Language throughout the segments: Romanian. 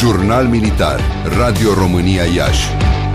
Jurnal Militar, Radio România Iași.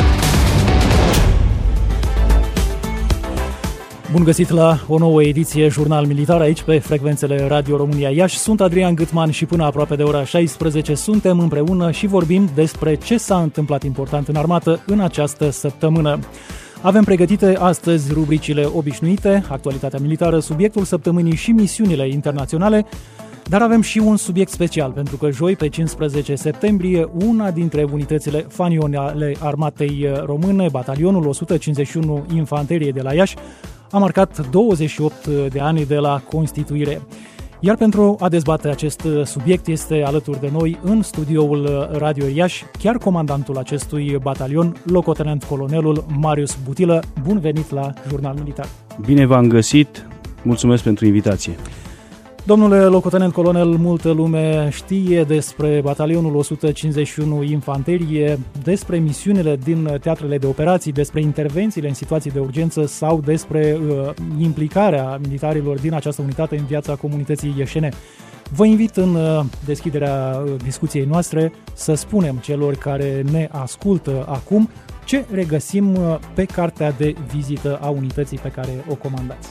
Bun găsit la o nouă ediție Jurnal Militar aici pe frecvențele Radio România Iași. Sunt Adrian Gâtman și până aproape de ora 16 suntem împreună și vorbim despre ce s-a întâmplat important în armată în această săptămână. Avem pregătite astăzi rubricile obișnuite, actualitatea militară, subiectul săptămânii și misiunile internaționale, dar avem și un subiect special, pentru că joi, pe 15 septembrie, una dintre unitățile fanion ale armatei române, batalionul 151 Infanterie de la Iași, a marcat 28 de ani de la constituire. Iar pentru a dezbate acest subiect este alături de noi în studioul Radio Iași chiar comandantul acestui batalion, locotenent colonelul Marius Butilă. Bun venit la Jurnal Militar! Bine v-am găsit! Mulțumesc pentru invitație! Domnule locotenent colonel, multă lume știe despre batalionul 151 Infanterie, despre misiunile din teatrele de operații, despre intervențiile în situații de urgență sau despre implicarea militarilor din această unitate în viața comunității ieșene. Vă invit în deschiderea discuției noastre să spunem celor care ne ascultă acum ce regăsim pe cartea de vizită a unității pe care o comandați.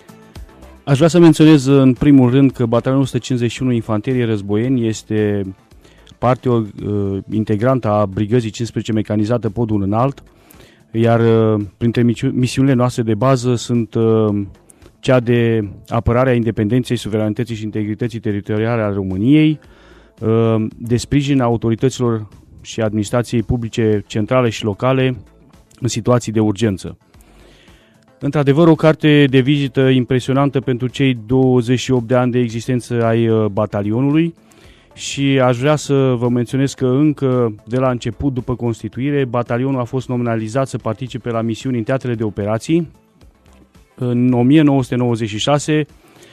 Aș vrea să menționez în primul rând că batalionul 151 Infanterie Războieni este parte integrantă a brigăzii 15 mecanizată Podul Înalt, iar printre misiunile noastre de bază sunt cea de apărare a independenței, suveranității și integrității teritoriale a României, de sprijin a autorităților și administrației publice centrale și locale în situații de urgență. Într-adevăr, o carte de vizită impresionantă pentru cei 28 de ani de existență ai batalionului și aș vrea să vă menționez că încă de la început, după constituire, batalionul a fost nominalizat să participe la misiuni în teatrele de operații. În 1996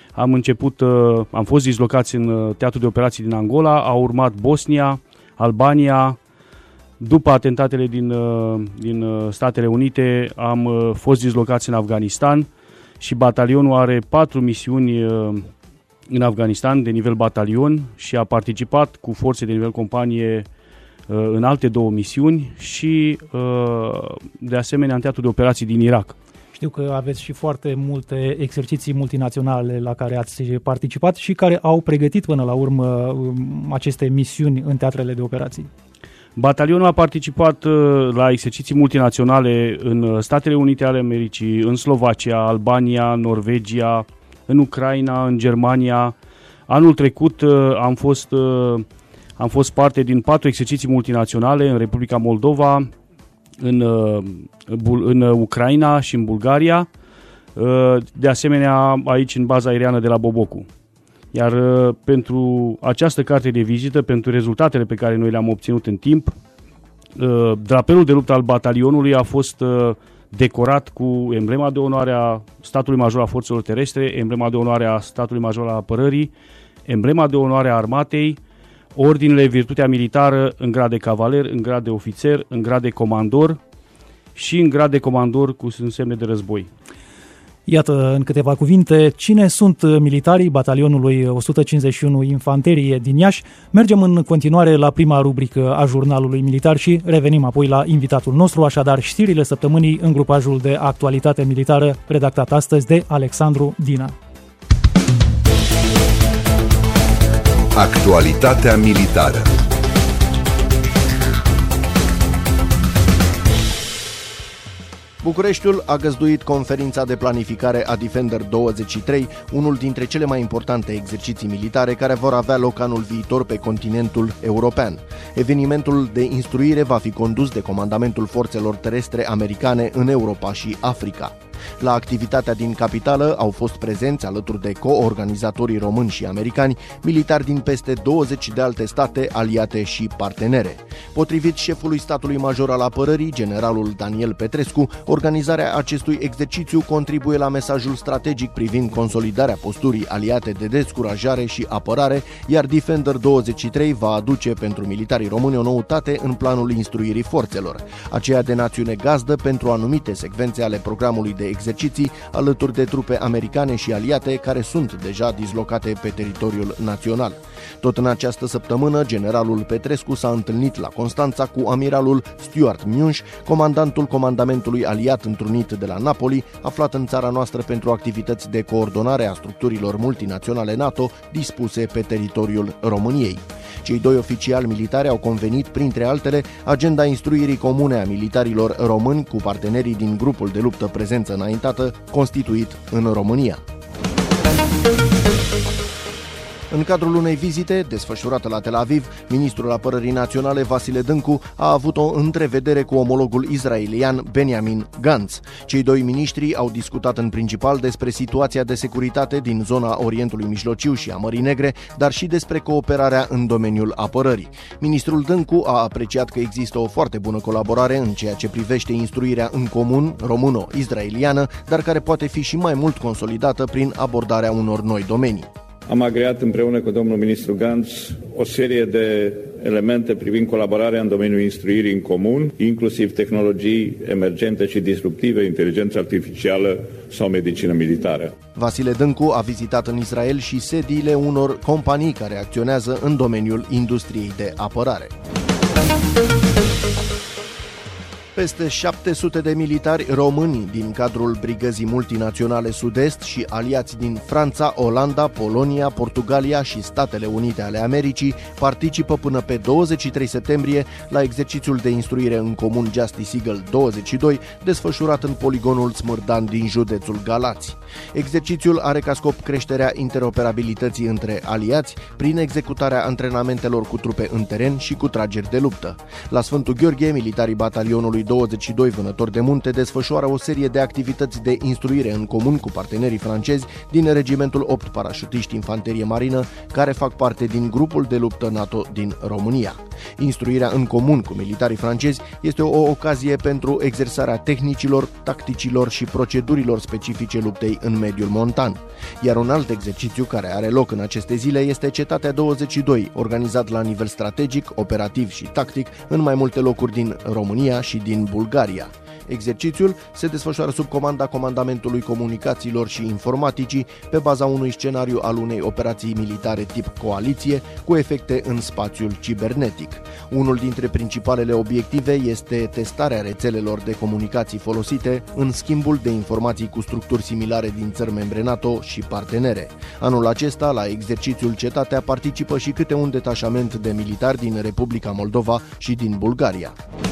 am fost dislocați în teatrul de operații din Angola, a urmat Bosnia, Albania. După atentatele din Statele Unite am fost dislocați în Afganistan și batalionul are 4 misiuni în Afganistan de nivel batalion și a participat cu forțe de nivel companie în alte 2 misiuni și de asemenea în teatrul de operații din Irak. Știu că aveți și foarte multe exerciții multinaționale la care ați participat și care au pregătit până la urmă aceste misiuni în teatrele de operații. Batalionul a participat la exerciții multinaționale în Statele Unite ale Americii, în Slovacia, Albania, Norvegia, în Ucraina, în Germania. Anul trecut am fost parte din 4 exerciții multinaționale în Republica Moldova, în Ucraina și în Bulgaria, de asemenea aici în baza aeriană de la Bobocu. Iar pentru această carte de vizită, pentru rezultatele pe care noi le-am obținut în timp, drapelul de luptă al batalionului a fost decorat cu emblema de onoare a statului major a forțelor terestre, emblema de onoare a statului major al apărării, emblema de onoare a armatei, ordinele Virtutea Militară în grad de cavaler, în grad de ofițer, în grad de comandor și în grad de comandor cu semne de război. Iată, în câteva cuvinte, cine sunt militarii batalionului 151 Infanterie din Iași. Mergem în continuare la prima rubrică a Jurnalului Militar și revenim apoi la invitatul nostru, așadar știrile săptămânii în grupajul de actualitate militară redactat astăzi de Alexandru Dina. Actualitatea militară. Bucureștiul a găzduit conferința de planificare a Defender 23, unul dintre cele mai importante exerciții militare care vor avea loc anul viitor pe continentul european. Evenimentul de instruire va fi condus de Comandamentul Forțelor Terestre Americane în Europa și Africa. La activitatea din capitală au fost prezenți, alături de coorganizatorii români și americani, militari din peste 20 de alte state, aliate și partenere. Potrivit șefului statului major al apărării, generalul Daniel Petrescu, organizarea acestui exercițiu contribuie la mesajul strategic privind consolidarea posturii aliate de descurajare și apărare, iar Defender 23 va aduce pentru militarii români o noutate în planul instruirii forțelor, aceea de națiune gazdă pentru anumite secvențe ale programului de exerciții alături de trupe americane și aliate care sunt deja dislocate pe teritoriul național. Tot în această săptămână, generalul Petrescu s-a întâlnit la Constanța cu amiralul Stuart Miunș, comandantul comandamentului aliat întrunit de la Napoli, aflat în țara noastră pentru activități de coordonare a structurilor multinaționale NATO dispuse pe teritoriul României. Cei doi oficiali militari au convenit, printre altele, agenda instruirii comune a militarilor români cu partenerii din grupul de luptă prezență înaintată constituit în România. În cadrul unei vizite desfășurată la Tel Aviv, ministrul apărării naționale Vasile Dâncu a avut o întrevedere cu omologul israelian Benjamin Gantz. Cei doi miniștri au discutat în principal despre situația de securitate din zona Orientului Mijlociu și a Mării Negre, dar și despre cooperarea în domeniul apărării. Ministrul Dâncu a apreciat că există o foarte bună colaborare în ceea ce privește instruirea în comun româno-israeliană, dar care poate fi și mai mult consolidată prin abordarea unor noi domenii. Am agreat împreună cu domnul ministru Gantz o serie de elemente privind colaborarea în domeniul instruirii în comun, inclusiv tehnologii emergente și disruptive, inteligență artificială sau medicină militară. Vasile Dâncu a vizitat în Israel și sediile unor companii care acționează în domeniul industriei de apărare. Peste 700 de militari români din cadrul Brigăzii Multinaționale Sud-Est și aliați din Franța, Olanda, Polonia, Portugalia și Statele Unite ale Americii participă până pe 23 septembrie la exercițiul de instruire în comun Justice Eagle 22, desfășurat în poligonul Smârdan din județul Galați. Exercițiul are ca scop creșterea interoperabilității între aliați prin executarea antrenamentelor cu trupe în teren și cu trageri de luptă. La Sfântul Gheorghe, militarii batalionului 22 Vânători de Munte desfășoară o serie de activități de instruire în comun cu partenerii francezi din regimentul 8 parașutiști infanterie marină, care fac parte din grupul de luptă NATO din România. Instruirea în comun cu militarii francezi este o ocazie pentru exersarea tehnicilor, tacticilor și procedurilor specifice luptei în mediul montan. Iar un alt exercițiu care are loc în aceste zile este Cetatea 22, organizat la nivel strategic, operativ și tactic în mai multe locuri din România și din Bulgaria. Exercițiul se desfășoară sub comanda Comandamentului Comunicațiilor și Informaticii pe baza unui scenariu al unei operații militare tip coaliție cu efecte în spațiul cibernetic. Unul dintre principalele obiective este testarea rețelelor de comunicații folosite în schimbul de informații cu structuri similare din țări membre NATO și partenere. Anul acesta, la exercițiul Cetatea, participă și câte un detașament de militari din Republica Moldova și din Bulgaria.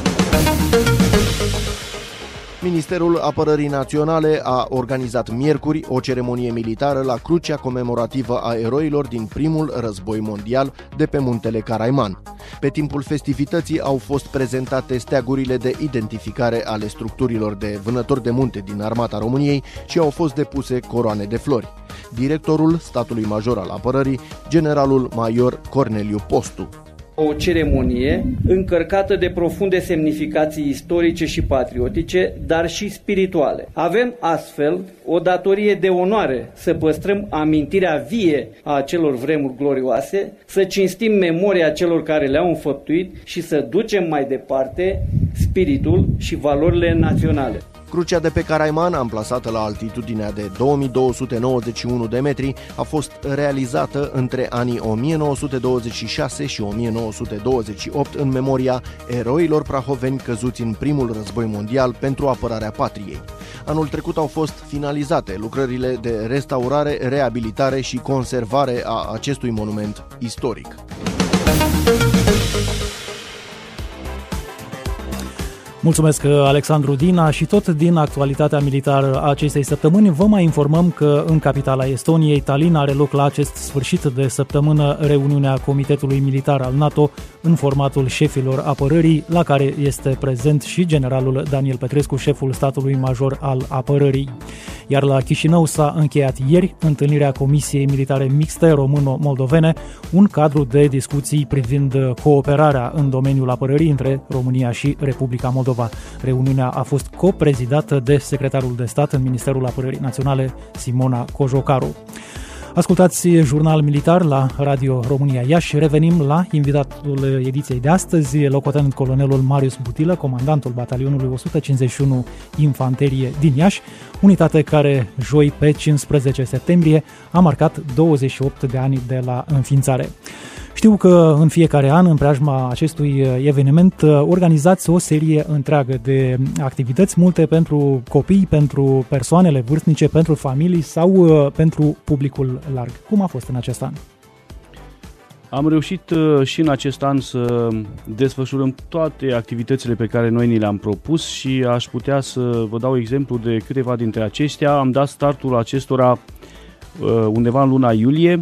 Ministerul Apărării Naționale a organizat miercuri o ceremonie militară la crucea comemorativă a eroilor din primul război mondial de pe muntele Caraiman. Pe timpul festivității au fost prezentate steagurile de identificare ale structurilor de vânători de munte din Armata României și au fost depuse coroane de flori. Directorul statului major al apărării, generalul major Corneliu Postu. O ceremonie încărcată de profunde semnificații istorice și patriotice, dar și spirituale. Avem astfel o datorie de onoare să păstrăm amintirea vie a acelor vremuri glorioase, să cinstim memoria celor care le-au înfăptuit și să ducem mai departe spiritul și valorile naționale. Crucea de pe Caraiman, amplasată la altitudinea de 2291 de metri, a fost realizată între anii 1926 și 1928 în memoria eroilor prahoveni căzuți în primul război mondial pentru apărarea patriei. Anul trecut au fost finalizate lucrările de restaurare, reabilitare și conservare a acestui monument istoric. Mulțumesc, Alexandru Dina, și tot din actualitatea militară a acestei săptămâni vă mai informăm că în capitala Estoniei, Tallinn, are loc la acest sfârșit de săptămână reuniunea Comitetului Militar al NATO în formatul șefilor apărării, la care este prezent și generalul Daniel Petrescu, șeful statului major al apărării. Iar la Chișinău s-a încheiat ieri întâlnirea Comisiei Militare Mixte Româno-Moldovene, un cadru de discuții privind cooperarea în domeniul apărării între România și Republica Moldova. Reuniunea a fost coprezidată de secretarul de stat în Ministerul Apărării Naționale, Simona Cojocaru. Ascultați Jurnal Militar la Radio România Iași. Revenim la invitatul ediției de astăzi, locotenent colonelul Marius Butilă, comandantul batalionului 151 Infanterie din Iași, unitate care joi pe 15 septembrie a marcat 28 de ani de la înființare. Știu că în fiecare an, în preajma acestui eveniment, organizați o serie întreagă de activități, multe pentru copii, pentru persoanele vârstnice, pentru familii sau pentru publicul larg. Cum a fost în acest an? Am reușit și în acest an să desfășurăm toate activitățile pe care noi ni le-am propus și aș putea să vă dau exemplu de câteva dintre acestea. Am dat startul acestora undeva în luna iulie,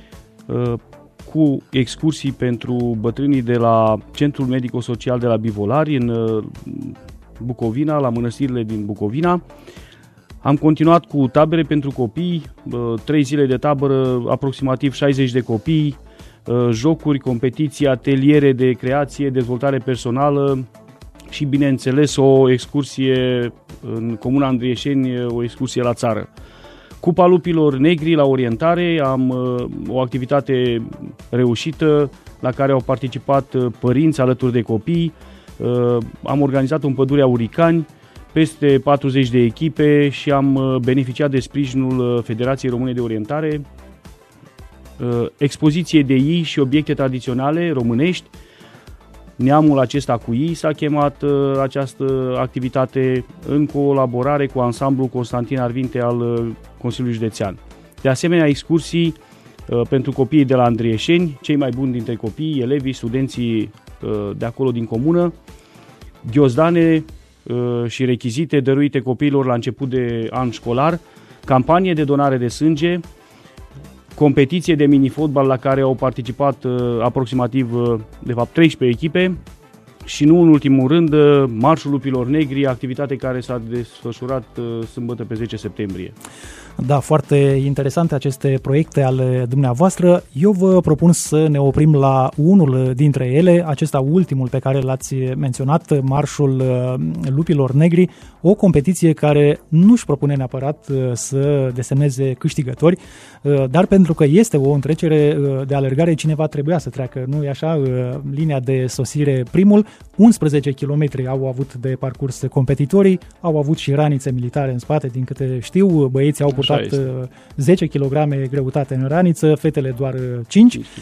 cu excursii pentru bătrânii de la Centrul Medico-Social de la Bivolari în Bucovina, la mănăstirile din Bucovina. Am continuat cu tabere pentru copii, 3 zile de tabără, aproximativ 60 de copii, jocuri, competiții, ateliere de creație, dezvoltare personală și, bineînțeles, o excursie în Comuna Andrieșeni, o excursie la țară. Cupa Lupilor Negri la orientare, am o activitate reușită la care au participat părinți alături de copii. Am organizat-o în Pădurea Uricani, peste 40 de echipe și am beneficiat de sprijinul Federației Române de Orientare. Expoziție de ii și obiecte tradiționale românești. Neamul acesta cu ii s-a chemat această activitate în colaborare cu ansamblul Constantin Arvinte al Consiliului Județean. De asemenea, excursii pentru copiii de la Andrieșeni, cei mai buni dintre copii, elevii, studenții de acolo din comună, ghiozdane și rechizite dăruite copiilor la început de an școlar, campanie de donare de sânge, competiție de mini-fotbal la care au participat aproximativ, 13 echipe și nu în ultimul rând, Marșul Lupilor Negri, activitate care s-a desfășurat sâmbătă pe 10 septembrie. Da, foarte interesante aceste proiecte ale dumneavoastră. Eu vă propun să ne oprim la unul dintre ele, acesta ultimul pe care l-ați menționat, Marșul Lupilor Negri, o competiție care nu își propune neapărat să desemneze câștigători, dar pentru că este o întrecere de alergare, cineva trebuia să treacă, nu e așa, linia de sosire primul. 11 km au avut de parcurs competitorii, au avut și ranițe militare în spate, din câte știu, băieții au purtat 10 kg greutate în raniță, fetele doar 5 kg.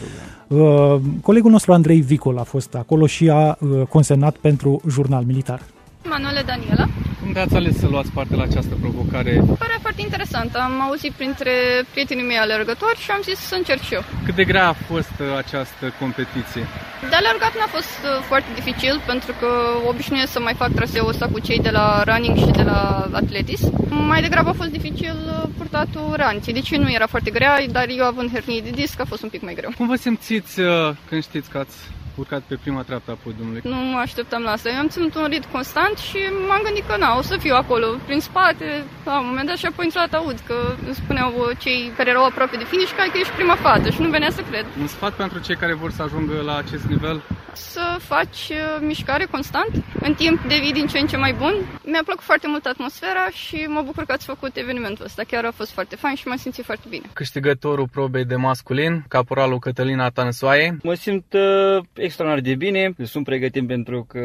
Colegul nostru Andrei Vicol a fost acolo și a consemnat pentru Jurnal Militar. Manuele Daniela. Cum de-ați ales să luați parte la această provocare? Părea foarte interesant. Am auzit printre prietenii mei alergători și am zis să încerc și eu. Cât de grea a fost această competiție? De alergat n-a fost foarte dificil, pentru că obișnuiesc să mai fac traseul ăsta cu cei de la running și de la atletism. Mai degrabă a fost dificil purtatul raniței, deci nu era foarte grea, dar eu având hernii de disc a fost un pic mai greu. Cum vă simțiți când știți că ați urcat pe prima treaptă a podiumului? Nu mă așteptam la asta. Eu am ținut un ritm constant și m-am gândit că o să fiu acolo, prin spate, la un moment dat, și apoi într-o dată aud că îmi spuneau cei care erau aproape de finish că ești prima fată și nu venea să cred. Un sfat pentru cei care vor să ajungă la acest nivel? Să faci mișcare constant, în timp devii din ce în ce mai bun. Mi-a plăcut foarte mult atmosfera și mă bucur că ați făcut evenimentul ăsta. Chiar a fost foarte fain și m-am simțit foarte bine. Câștigătorul probei de masculin, caporalul Cătălin Atanăsoaie. Mă simt extraordinar de bine, sunt pregătit pentru că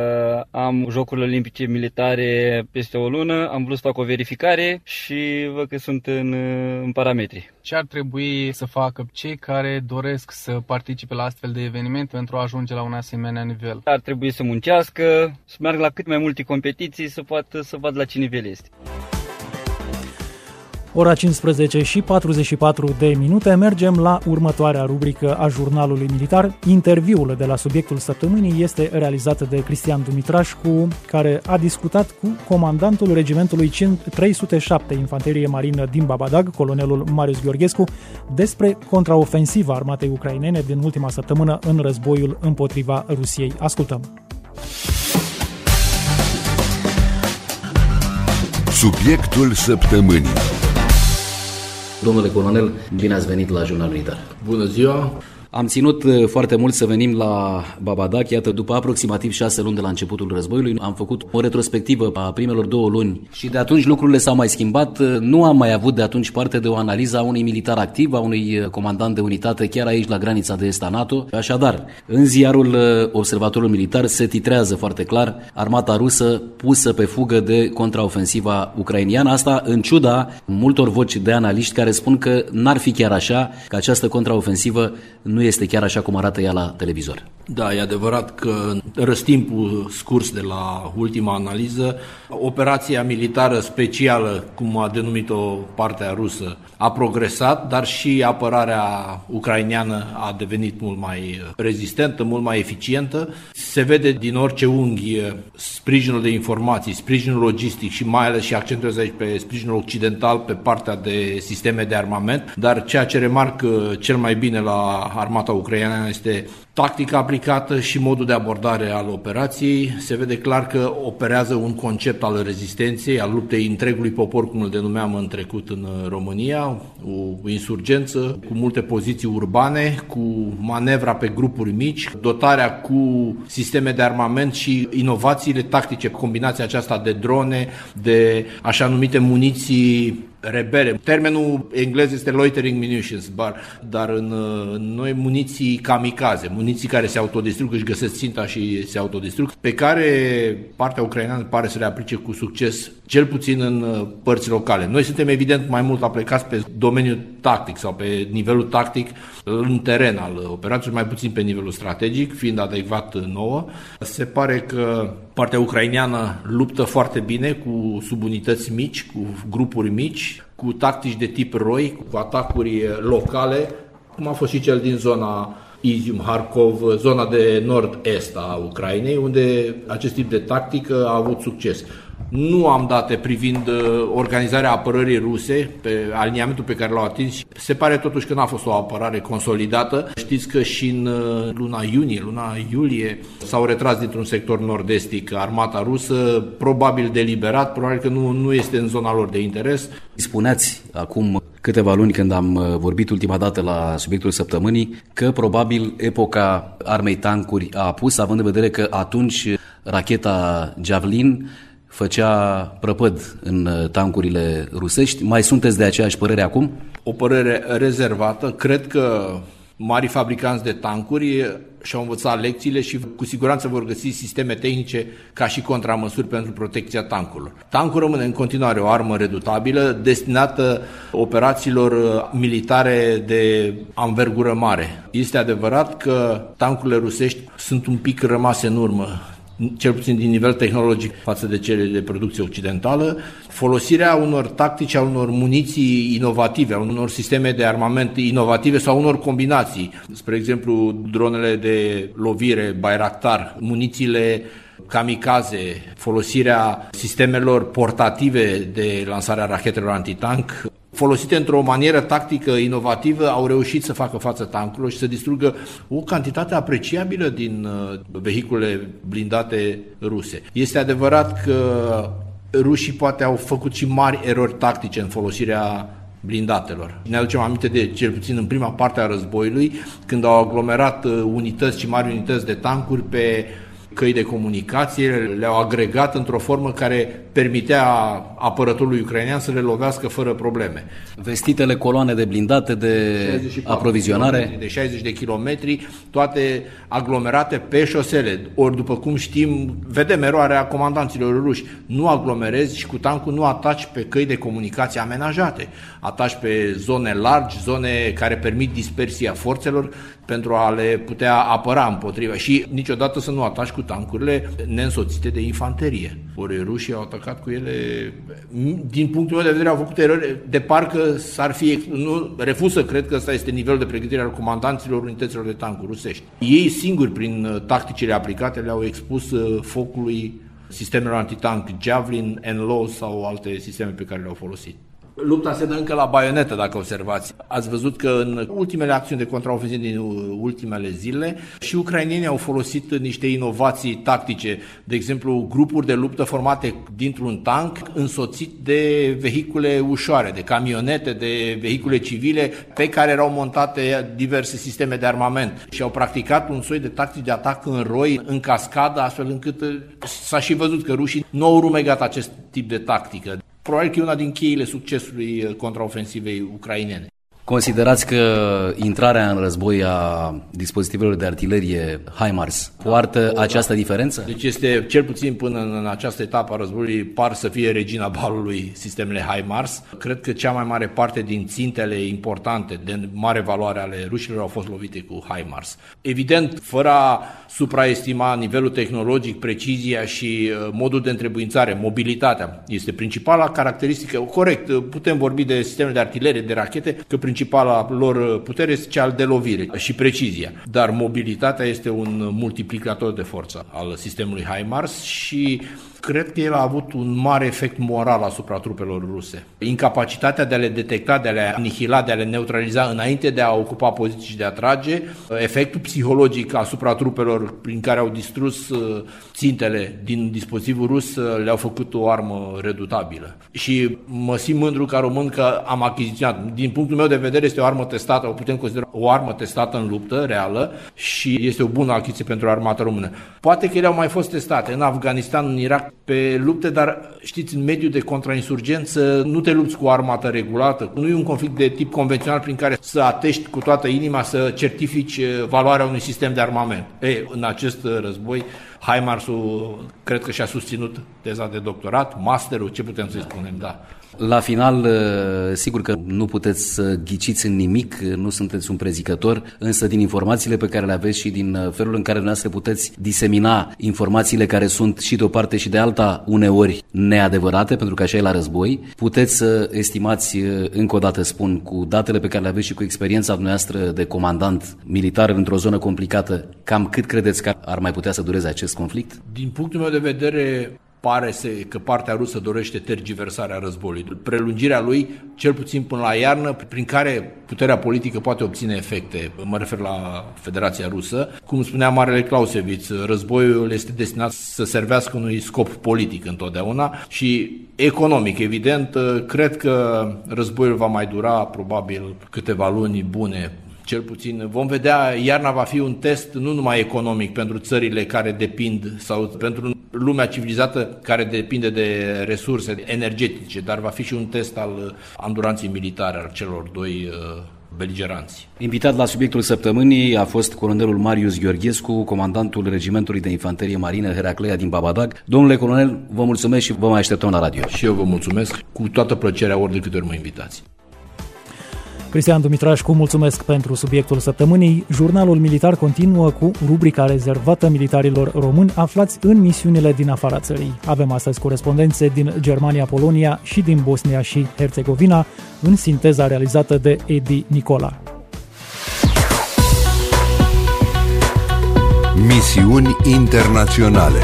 am Jocurile Olimpice Militare peste o lună, am vrut să fac o verificare și văd că sunt în parametri. Ce ar trebui să facă cei care doresc să participe la astfel de eveniment pentru a ajunge la un asemenea nivel? Ar trebui să muncească, să meargă la cât mai multe competiții, să poată să vadă la ce nivel este. Ora 15 și 44 de minute, mergem la următoarea rubrică a Jurnalului Militar. Interviul de la subiectul săptămânii este realizat de Cristian Dumitrașcu, care a discutat cu comandantul regimentului 307 Infanterie Marină din Babadag, colonelul Marius Gheorghescu, despre contraofensiva armatei ucrainene din ultima săptămână în războiul împotriva Rusiei. Ascultăm! Subiectul săptămânii. Domnule colonel, bine ați venit la Jurnal Militar. Bună ziua! Am ținut foarte mult să venim la Babadac, iată, după aproximativ 6 luni de la începutul războiului. Am făcut o retrospectivă a primelor 2 luni și de atunci lucrurile s-au mai schimbat. Nu am mai avut de atunci parte de o analiză a unui militar activ, a unui comandant de unitate chiar aici la granița de est a NATO. Așadar, în ziarul Observatorul Militar se titrează foarte clar: armata rusă pusă pe fugă de contraofensiva ucrainiană. Asta în ciuda multor voci de analiști care spun că n-ar fi chiar așa, că această contraofensivă nu este chiar așa cum arată ea la televizor. Da, e adevărat că în răstimpul scurs de la ultima analiză, operația militară specială, cum a denumit-o partea rusă, a progresat, dar și apărarea ucraineană a devenit mult mai rezistentă, mult mai eficientă. Se vede din orice unghi sprijinul de informații, sprijinul logistic și mai ales, și accentuez aici pe sprijinul occidental pe partea de sisteme de armament, dar ceea ce remarc cel mai bine la armata ucraineană este tactica aplicată și modul de abordare al operației. Se vede clar că operează un concept al rezistenței, al luptei întregului popor, cum îl denumeam în trecut în România, o insurgență cu multe poziții urbane, cu manevra pe grupuri mici, dotarea cu sisteme de armament și inovațiile tactice, combinația aceasta de drone, de așa numite muniții rebele. Termenul englez este loitering munitions, dar în noi muniții kamikaze, muniții care se autodistrug, își găsesc ținta și se autodistrug, pe care partea ucraineană pare să le aplice cu succes, cel puțin în părți locale. Noi suntem evident mai mult aplicați pe domeniul tactic sau pe nivelul tactic în teren al operației, mai puțin pe nivelul strategic, fiind adecvat nouă. Se pare că partea ucraineană luptă foarte bine cu subunități mici, cu grupuri mici, cu tactici de tip ROI, cu atacuri locale, cum a fost și cel din zona Izium, Harkov, zona de nord-est a Ucrainei, unde acest tip de tactică a avut succes. Nu am date privind organizarea apărării ruse, pe aliniamentul pe care l-au atins. Se pare totuși că n-a fost o apărare consolidată. Știți că și în luna iulie s-au retras dintr-un sector nord-estic armata rusă, probabil deliberat, probabil că nu este în zona lor de interes. Spuneați acum câteva luni, când am vorbit ultima dată la subiectul săptămânii, că probabil epoca armei tancuri a apus, având în vedere că atunci racheta Javelin făcea prăpăd în tancurile rusești. Mai sunteți de aceeași părere acum? O părere rezervată. Cred că marii fabricanți de tancuri și-au învățat lecțiile și cu siguranță vor găsi sisteme tehnice ca și contramăsuri pentru protecția tancurilor. Tancul rămâne în continuare o armă redutabilă, destinată operațiilor militare de anvergură mare. Este adevărat că tancurile rusești sunt un pic rămase în urmă, cel puțin din nivel tehnologic, față de cele de producție occidentală. Folosirea unor tactici, a unor muniții inovative, a unor sisteme de armament inovative sau unor combinații, spre exemplu dronele de lovire Bayraktar, munițiile kamikaze, folosirea sistemelor portative de lansare a rachetelor antitank, folosite într-o manieră tactică inovativă, au reușit să facă față tancurilor și să distrugă o cantitate apreciabilă din vehicule blindate ruse. Este adevărat că rușii poate au făcut și mari erori tactice în folosirea blindatelor. Ne aducem aminte de, cel puțin în prima parte a războiului, când au aglomerat unități și mari unități de tancuri pe căi de comunicație, le-au agregat într-o formă care permitea apărătorului ucrainean să le lovească fără probleme. Vestitele coloane de blindate de aprovizionare. De 60 de kilometri, toate aglomerate pe șosele. Ori, după cum știm, vedem eroarea comandanților ruși. Nu aglomerezi și cu tancul nu ataci pe căi de comunicație amenajate. Ataci pe zone largi, zone care permit dispersia forțelor pentru a le putea apăra împotriva. Și niciodată să nu ataci cu tancurile neînsoțite de infanterie. Ori rușii au atacat cu ele, din punctul meu de vedere, au făcut erori de parcă s-ar fi... refuz să cred că ăsta este nivelul de pregătire al comandanților unităților de tancuri rusești. Ei singuri, prin tacticile aplicate, le-au expus focului sistemelor antitank Javelin, NLAW sau alte sisteme pe care le-au folosit. Lupta se dă încă la baionetă, dacă observați. Ați văzut că în ultimele acțiuni de contraofensivă din ultimele zile și ucrainenii au folosit niște inovații tactice, de exemplu grupuri de luptă formate dintr-un tank însoțit de vehicule ușoare, de camionete, de vehicule civile pe care erau montate diverse sisteme de armament și au practicat un soi de tactici de atac în roi, în cascadă, astfel încât s-a și văzut că rușii nu au rumegat acest tip de tactică. Probabil că e una din cheile succesului contraofensivei ucrainene. Considerați că intrarea în război a dispozitivelor de artilerie HIMARS poartă această diferență? Deci este, cel puțin până în această etapă a războiului, par să fie regina balului sistemele HIMARS. Cred că cea mai mare parte din țintele importante, de mare valoare ale rușilor, au fost lovite cu HIMARS. Evident, fără a supraestima nivelul tehnologic, precizia și modul de întrebuințare, mobilitatea, este principala caracteristică. Corect, putem vorbi de sisteme de artilerie, de rachete, că principala lor putere este cea de lovire și precizia. Dar mobilitatea este un multiplicator de forță al sistemului HIMARS și cred că el a avut un mare efect moral asupra trupelor ruse. Incapacitatea de a le detecta, de a le anihila, de a le neutraliza înainte de a ocupa poziții și de a trage, efectul psihologic asupra trupelor prin care au distrus țintele din dispozitivul rus le-au făcut o armă redutabilă. Și mă simt mândru ca român că am achiziționat. Din punctul meu de vedere este o armă testată, o putem considera o armă testată în luptă reală și este o bună achiziție pentru armata română. Poate că ele au mai fost testate în Afganistan, în Irak, pe lupte, dar știți, în mediul de contrainsurgență nu te lupți cu o armată regulată, nu e un conflict de tip convențional prin care să atești cu toată inima să certifici valoarea unui sistem de armament. În acest război, HIMARS-ul cred că și-a susținut teza de doctorat, masterul, ce putem să-i spunem, da. La final, sigur că nu puteți să ghiciți în nimic, nu sunteți un prezicător, însă din informațiile pe care le aveți și din felul în care dumneavoastră puteți disemina informațiile care sunt și de o parte și de alta uneori neadevărate, pentru că așa e la război, puteți să estimați, încă o dată spun, cu datele pe care le aveți și cu experiența dumneavoastră de comandant militar într-o zonă complicată, cam cât credeți că ar mai putea să dureze acest conflict? Din punctul meu de vedere, pare că partea rusă dorește tergiversarea războiului, prelungirea lui, cel puțin până la iarnă, prin care puterea politică poate obține efecte. Mă refer la Federația Rusă. Cum spunea Marele Clausewitz, războiul este destinat să servească unui scop politic întotdeauna și economic, evident. Cred că războiul va mai dura probabil câteva luni bune. Cel puțin vom vedea, iarna va fi un test nu numai economic pentru țările care depind sau pentru lumea civilizată care depinde de resurse energetice, dar va fi și un test al anduranței militare al celor doi beligeranți. Invitat la subiectul săptămânii a fost colonelul Marius Gheorghescu, comandantul Regimentului de Infanterie Marină Heraclea din Babadag. Domnule colonel, vă mulțumesc și vă mai așteptăm la radio. Și eu vă mulțumesc, cu toată plăcerea, ori de câte ori mă invitați. Cristian Dumitrașcu, mulțumesc pentru subiectul săptămânii. Jurnalul militar continuă cu rubrica rezervată militarilor români aflați în misiunile din afara țării. Avem astăzi corespondențe din Germania, Polonia și din Bosnia și Herțegovina, în sinteza realizată de Edi Nicola. Misiuni internaționale.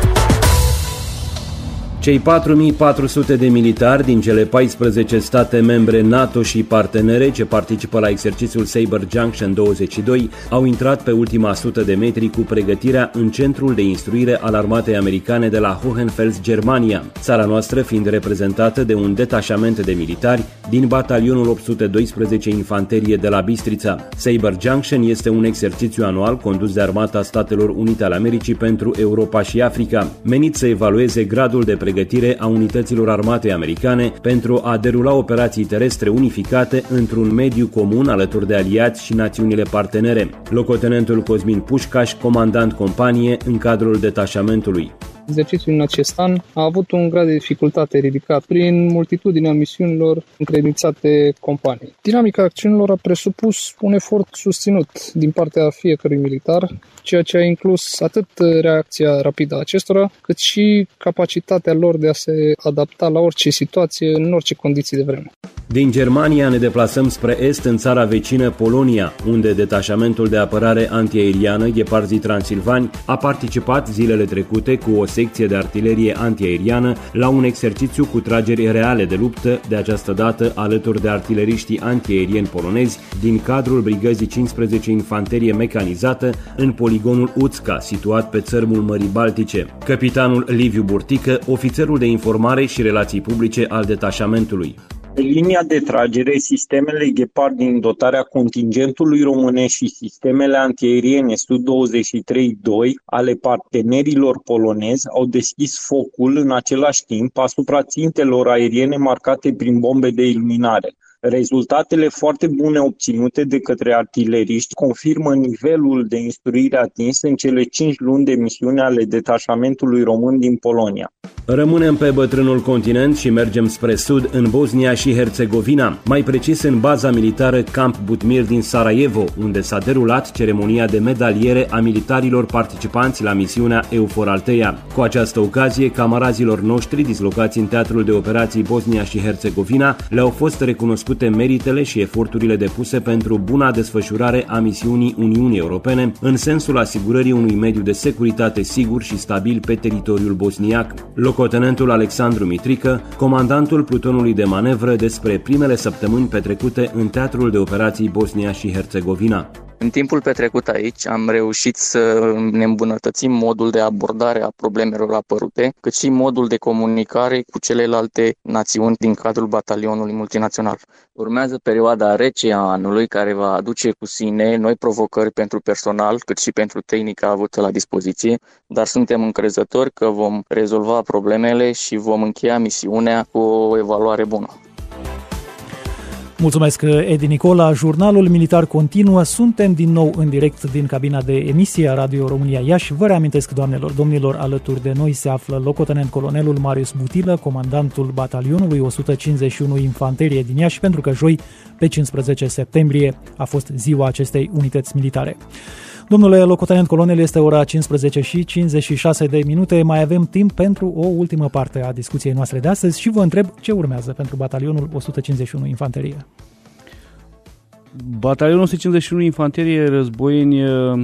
Cei 4.400 de militari din cele 14 state membre NATO și partenere ce participă la exercițiul Saber Junction 22 au intrat pe ultima 100 de metri cu pregătirea în centrul de instruire al armatei americane de la Hohenfels, Germania, țara noastră fiind reprezentată de un detașament de militari din batalionul 812 Infanterie de la Bistrița. Saber Junction este un exercițiu anual condus de Armata Statelor Unite ale Americii pentru Europa și Africa, menit să evalueze gradul de pregătire a unităților armatei americane pentru a derula operații terestre unificate într-un mediu comun alături de aliați și națiunile partenere. Locotenentul Cosmin Pușcaș, comandant companie în cadrul detașamentului. Exercițiul în acest an a avut un grad de dificultate ridicat prin multitudinea misiunilor încredințate companiei. Dinamica acțiunilor a presupus un efort susținut din partea fiecărui militar, ceea ce a inclus atât reacția rapidă a acestora, cât și capacitatea lor de a se adapta la orice situație, în orice condiții de vreme. Din Germania ne deplasăm spre est, în țara vecină Polonia, unde detașamentul de apărare antiaeriană Gheparzii Transilvani a participat zilele trecute cu o secție de artilerie antiaeriană la un exercițiu cu trageri reale de luptă, de această dată alături de artileriștii antiaerieni polonezi din cadrul brigăzii 15 Infanterie Mecanizată în poligonul Uțca, situat pe țărmul Mării Baltice. Capitanul Liviu Burtică, ofițerul de informare și relații publice al detașamentului. Pe linia de tragere, sistemele Gepard din dotarea contingentului românesc și sistemele antiaeriene Su-23-2 ale partenerilor polonezi au deschis focul în același timp asupra țintelor aeriene marcate prin bombe de iluminare. Rezultatele foarte bune obținute de către artileriști confirmă nivelul de instruire atins în cele 5 luni de misiune ale detașamentului român din Polonia. Rămânem pe bătrânul continent și mergem spre sud, în Bosnia și Herțegovina, mai precis în baza militară Camp Butmir din Sarajevo, unde s-a derulat ceremonia de medaliere a militarilor participanți la misiunea EUFOR Althea. Cu această ocazie, camarazilor noștri dislocați în teatrul de operații Bosnia și Herțegovina le-au fost recunoscute meritele și eforturile depuse pentru buna desfășurare a misiunii Uniunii Europene în sensul asigurării unui mediu de securitate sigur și stabil pe teritoriul bosniac. Locotenentul Alexandru Mitrică, comandantul plutonului de manevră, despre primele săptămâni petrecute în teatrul de operații Bosnia și Herțegovina. În timpul petrecut aici am reușit să ne îmbunătățim modul de abordare a problemelor apărute, cât și modul de comunicare cu celelalte națiuni din cadrul batalionului multinațional. Urmează perioada rece a anului, care va aduce cu sine noi provocări pentru personal, cât și pentru tehnica avută la dispoziție, dar suntem încrezători că vom rezolva problemele și vom încheia misiunea cu o evaluare bună. Mulțumesc, Edi Nicola. Jurnalul militar continuă. Suntem din nou în direct din cabina de emisie a Radio România Iași. Vă reamintesc, doamnelor, domnilor, alături de noi se află locotenent colonelul Marius Butilă, comandantul batalionului 151 Infanterie din Iași, pentru că joi, pe 15 septembrie, a fost ziua acestei unități militare. Domnule locotenent colonel, este ora 15 și 56 de minute. Mai avem timp pentru o ultimă parte a discuției noastre de astăzi și vă întreb ce urmează pentru batalionul 151 Infanterie. Batalionul 151 Infanterie Războieni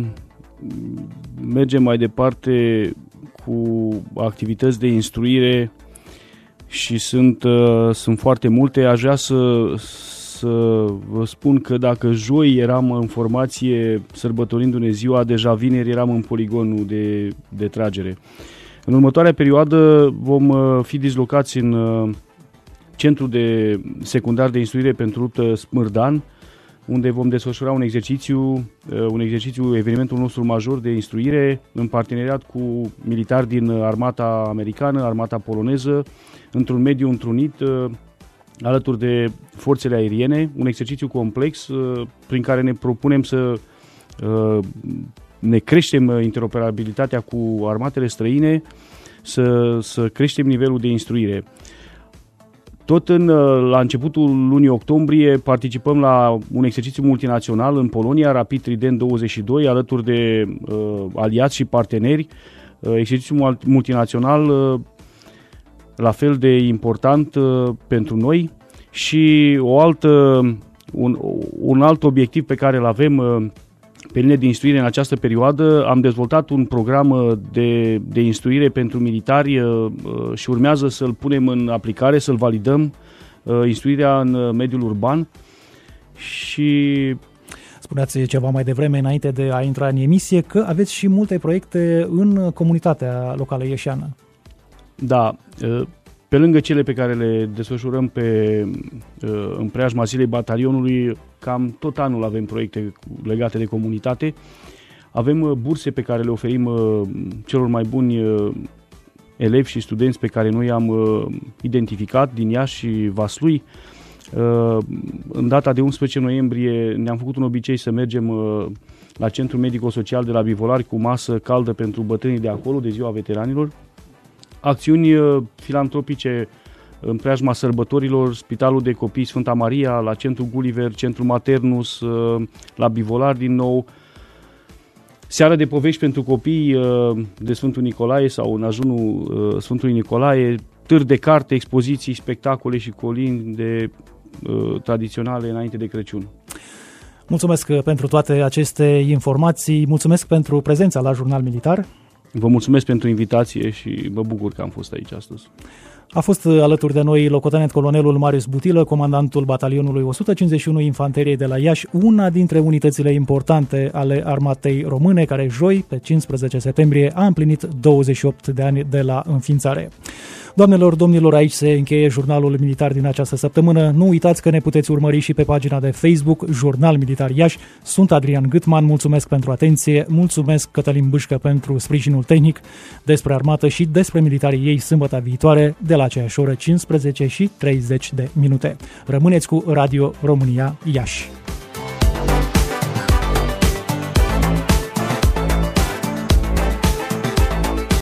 merge mai departe cu activități de instruire și sunt foarte multe. Aș vrea să vă spun că dacă joi eram în formație sărbătorindu-ne ziua, deja vineri eram în poligonul de tragere. În următoarea perioadă vom fi dislocați în centrul de secundar de instruire pentru luptă Smârdan, unde vom desfășura un exercițiu, evenimentul nostru major de instruire în parteneriat cu militari din armata americană, armata poloneză, într-un mediu întrunit, alături de forțele aeriene, un exercițiu complex prin care ne propunem să ne creștem interoperabilitatea cu armatele străine, să creștem nivelul de instruire. Tot la începutul lunii octombrie participăm la un exercițiu multinațional în Polonia, Rapid Trident 22, alături de aliați și parteneri, exercițiu multinațional la fel de important pentru noi și un alt obiectiv pe care îl avem pe linie de instruire în această perioadă. Am dezvoltat un program de instruire pentru militari și urmează să-l punem în aplicare, să-l validăm, instruirea în mediul urban. Și spuneați ceva mai devreme, înainte de a intra în emisie, că aveți și multe proiecte în comunitatea locală ieșeană. Da, pe lângă cele pe care le desfășurăm în preajma zilei batalionului, cam tot anul avem proiecte legate de comunitate. Avem burse pe care le oferim celor mai buni elevi și studenți pe care noi am identificat din Iași și Vaslui. În data de 11 noiembrie ne-am făcut un obicei să mergem la Centrul Medico-Social de la Bivolari cu masă caldă pentru bătrânii de acolo, de ziua veteranilor. Acțiuni filantropice în preajma sărbătorilor, Spitalul de Copii Sfânta Maria, la Centrul Gulliver, Centrul Maternus, la Bivolari din nou. Seară de povești pentru copii de Sfântul Nicolae sau în ajunul Sfântului Nicolae, târg de carte, expoziții, spectacole și colini de tradiționale înainte de Crăciun. Mulțumesc pentru toate aceste informații, mulțumesc pentru prezența la Jurnal Militar. Vă mulțumesc pentru invitație și mă bucur că am fost aici astăzi. A fost alături de noi locotenent colonelul Marius Butilă, comandantul batalionului 151 Infanteriei de la Iași, una dintre unitățile importante ale armatei române, care joi, pe 15 septembrie, a împlinit 28 de ani de la înființare. Doamnelor, domnilor, aici se încheie Jurnalul Militar din această săptămână. Nu uitați că ne puteți urmări și pe pagina de Facebook Jurnal Militar Iași. Sunt Adrian Gâtman, mulțumesc pentru atenție, mulțumesc Cătălin Bâșcă pentru sprijinul tehnic. Despre armată și despre militarii ei sâmbătă viitoare, de la aceeași oră, 15:30. Rămâneți cu Radio România Iași.